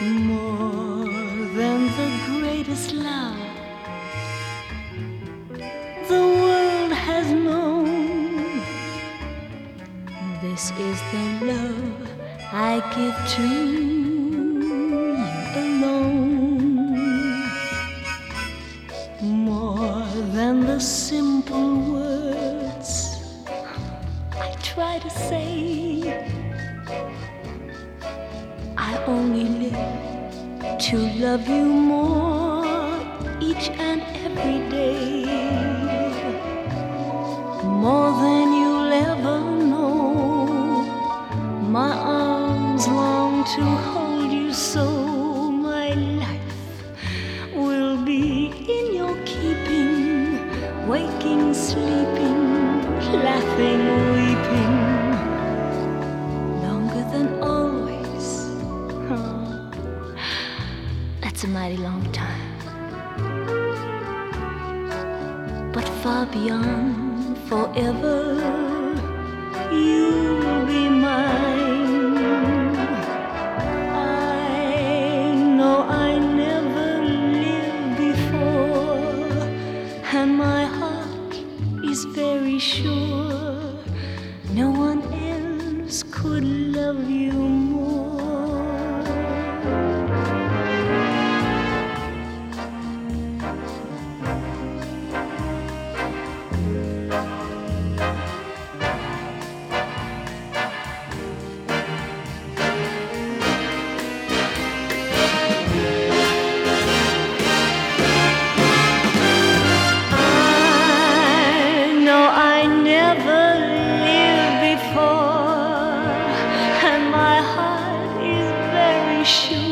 More than the greatest love the world has known. This is the love I give to you alone. More than the simple words I try to say, I only live to love you more each and every day. More than you'll ever know. My arms long to hold you so. My life will be in your keeping, waking, sleeping, laughing, weeping, longer than always. Oh, that's a mighty long time. But far beyond forever, you'll be mine. I know I never lived before, and my heart is very sure no one else could love you more. Sure